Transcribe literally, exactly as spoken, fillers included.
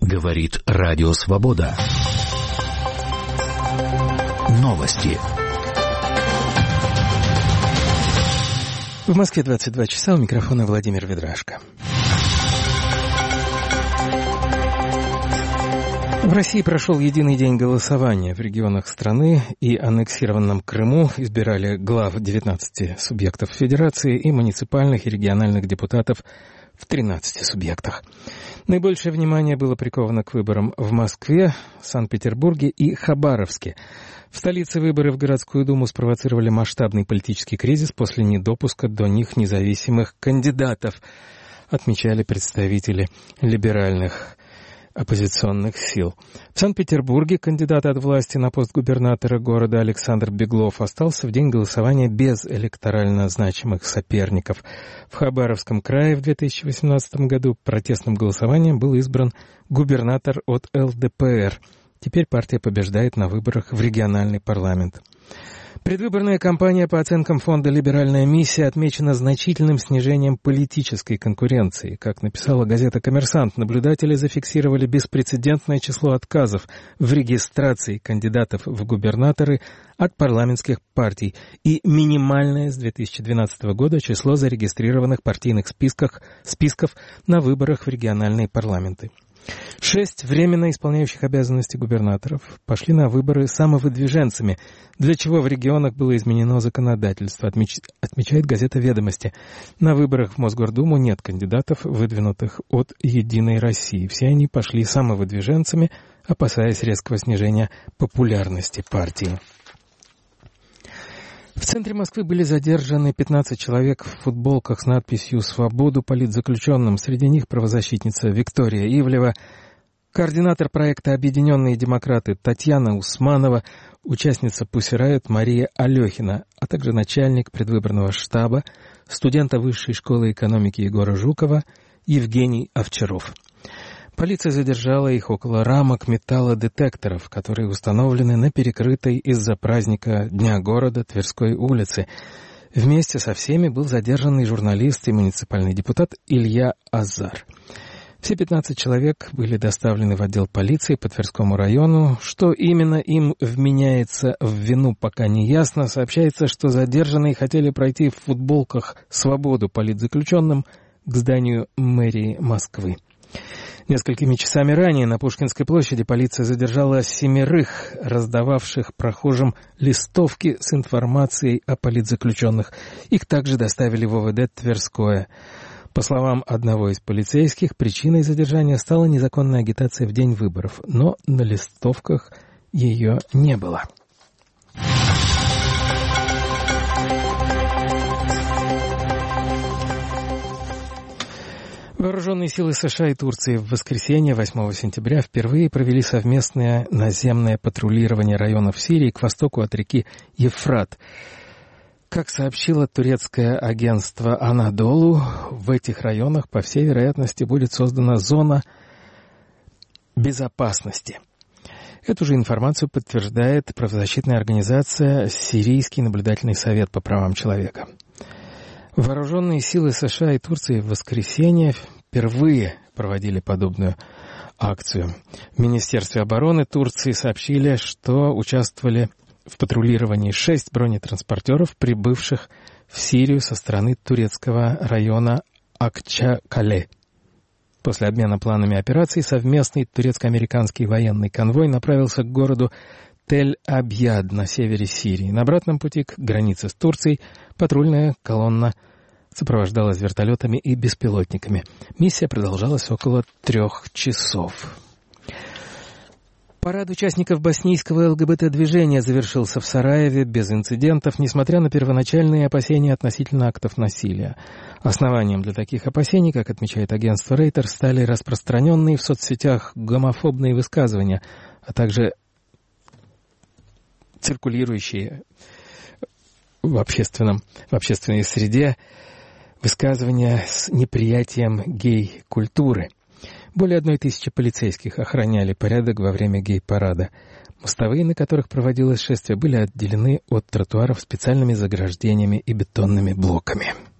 Говорит Радио Свобода. Новости. В Москве двадцать два часа, у микрофона Владимир Ведрашко. В России прошел единый день голосования. В регионах страны и аннексированном Крыму избирали глав девятнадцати субъектов федерации и муниципальных и региональных депутатов в тринадцати субъектах. Наибольшее внимание было приковано к выборам в Москве, Санкт-Петербурге и Хабаровске. В столице выборы в городскую думу спровоцировали масштабный политический кризис после недопуска до них независимых кандидатов, отмечали представители либеральных оппозиционных сил. В Санкт-Петербурге кандидат от власти на пост губернатора города Александр Беглов остался в день голосования без электорально значимых соперников. В Хабаровском крае в две тысячи восемнадцатом году протестным голосованием был избран губернатор от эл дэ пэ эр. Теперь партия побеждает на выборах в региональный парламент. Предвыборная кампания по оценкам фонда «Либеральная миссия» отмечена значительным снижением политической конкуренции. Как написала газета «Коммерсант», наблюдатели зафиксировали беспрецедентное число отказов в регистрации кандидатов в губернаторы от парламентских партий и минимальное с две тысячи двенадцатого года число зарегистрированных партийных списках, списков на выборах в региональные парламенты. Шесть временно исполняющих обязанности губернаторов пошли на выборы самовыдвиженцами, для чего в регионах было изменено законодательство, отмеч... отмечает газета «Ведомости». На выборах в Мосгордуму нет кандидатов, выдвинутых от «Единой России». Все они пошли самовыдвиженцами, опасаясь резкого снижения популярности партии. В центре Москвы были задержаны пятнадцать человек в футболках с надписью «Свободу политзаключенным». Среди них правозащитница Виктория Ивлева, координатор проекта «Объединенные демократы» Татьяна Усманова, участница «Пусси Райот» Мария Алехина, а также начальник предвыборного штаба, студента Высшей школы экономики Егора Жукова Евгений Овчаров. Полиция задержала их около рамок металлодетекторов, которые установлены на перекрытой из-за праздника Дня города Тверской улице. Вместе со всеми был задержан и журналист, и муниципальный депутат Илья Азар. Все пятнадцать человек были доставлены в отдел полиции по Тверскому району. Что именно им вменяется в вину, пока не ясно. Сообщается, что задержанные хотели пройти в футболках «Свободу политзаключенным» к зданию мэрии Москвы. Несколькими часами ранее на Пушкинской площади полиция задержала семерых, раздававших прохожим листовки с информацией о политзаключенных. Их также доставили в о вэ дэ Тверское. По словам одного из полицейских, причиной задержания стала незаконная агитация в день выборов, но на листовках ее не было. Вооруженные силы США и Турции в воскресенье, восьмого сентября, впервые провели совместное наземное патрулирование районов Сирии к востоку от реки Ефрат. Как сообщило турецкое агентство «Анадолу», в этих районах, по всей вероятности, будет создана зона безопасности. Эту же информацию подтверждает правозащитная организация «Сирийский наблюдательный совет по правам человека». Вооруженные силы США и Турции в воскресенье впервые проводили подобную акцию. В Министерстве обороны Турции сообщили, что участвовали в патрулировании шесть бронетранспортеров, прибывших в Сирию со стороны турецкого района Акчакале. После обмена планами операций совместный турецко-американский военный конвой направился к городу Тель-Абьяд на севере Сирии. На обратном пути к границе с Турцией патрульная колонна сопровождалась вертолетами и беспилотниками. Миссия продолжалась около трех часов. Парад участников боснийского эл гэ бэ тэ-движения завершился в Сараеве без инцидентов, несмотря на первоначальные опасения относительно актов насилия. Основанием для таких опасений, как отмечает агентство Рейтер, стали распространенные в соцсетях гомофобные высказывания, а также циркулирующие в общественном, в общественной среде высказывания с неприятием гей-культуры. Более одной тысячи полицейских охраняли порядок во время гей-парада. Мостовые, на которых проводилось шествие, были отделены от тротуаров специальными заграждениями и бетонными блоками.